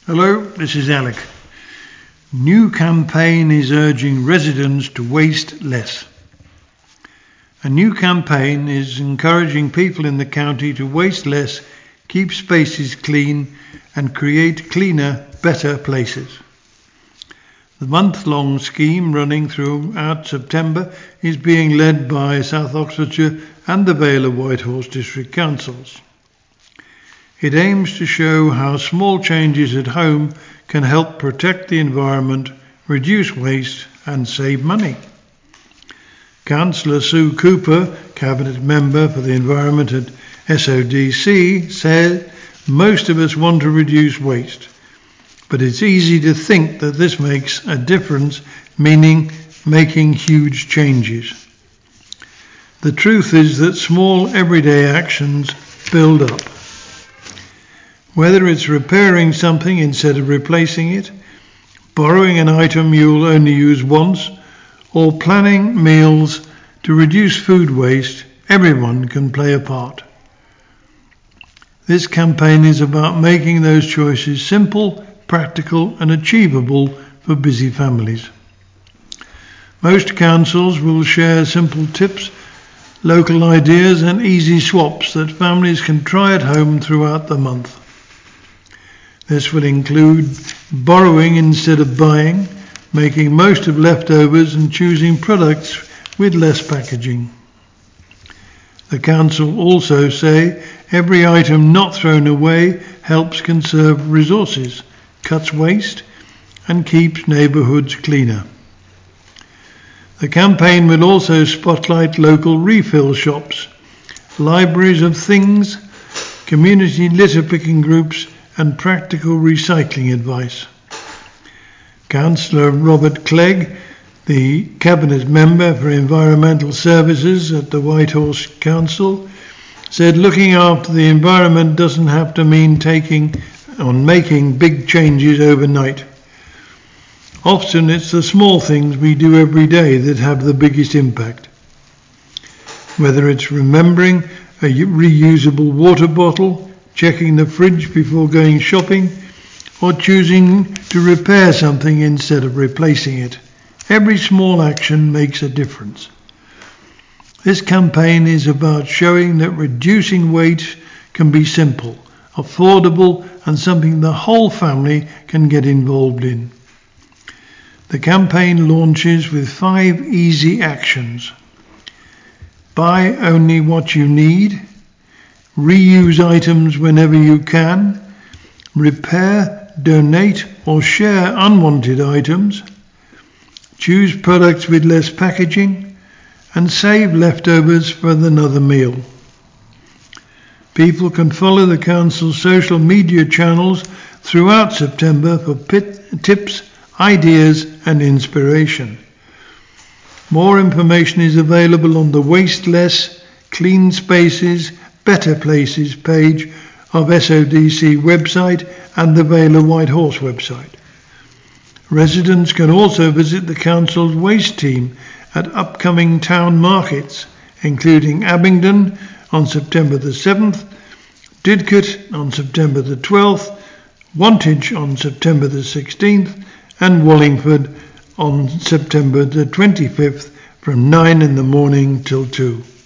Hello, this is Alec. New campaign is urging residents to waste less. A new campaign is encouraging people in the county to waste less, keep spaces clean and create cleaner, better places. The month-long scheme running throughout September is being led by South Oxfordshire and the Vale of Whitehorse District Councils. It aims to show how small changes at home can help protect the environment, reduce waste and save money. Councillor Sue Cooper, Cabinet Member for the Environment at SODC, said most of us want to reduce waste, but it's easy to think that this makes a difference, meaning making huge changes. The truth is that small everyday actions build up. Whether it's repairing something instead of replacing it, borrowing an item you'll only use once, or planning meals to reduce food waste, everyone can play a part. This campaign is about making those choices simple, practical and achievable for busy families. Most councils will share simple tips, local ideas and easy swaps that families can try at home throughout the month. This will include borrowing instead of buying, making most of leftovers and choosing products with less packaging. The council also say every item not thrown away helps conserve resources, cuts waste and keeps neighbourhoods cleaner. The campaign will also spotlight local refill shops, libraries of things, community litter picking groups and practical recycling advice. Councillor Robert Clegg, the Cabinet Member for Environmental Services at the Whitehorse Council, said looking after the environment doesn't have to mean making big changes overnight. Often it's the small things we do every day that have the biggest impact. Whether it's remembering a reusable water bottle, checking the fridge before going shopping, or choosing to repair something instead of replacing it. Every small action makes a difference. This campaign is about showing that reducing waste can be simple, affordable, and something the whole family can get involved in. The campaign launches with 5 easy actions. Buy only what you need. Reuse items whenever you can. Repair, donate or share unwanted items. Choose products with less packaging and save leftovers for another meal. People can follow the Council's social media channels throughout September for tips, ideas and inspiration. More information is available on the Waste Less, Clean Spaces, Better Places page of SODC website and the Vale of Whitehorse website. Residents can also visit the Council's waste team at upcoming town markets, including Abingdon on September the 7th, Didcot on September the 12th, Wantage on September the 16th and Wallingford on September the 25th from 9 in the morning till 2.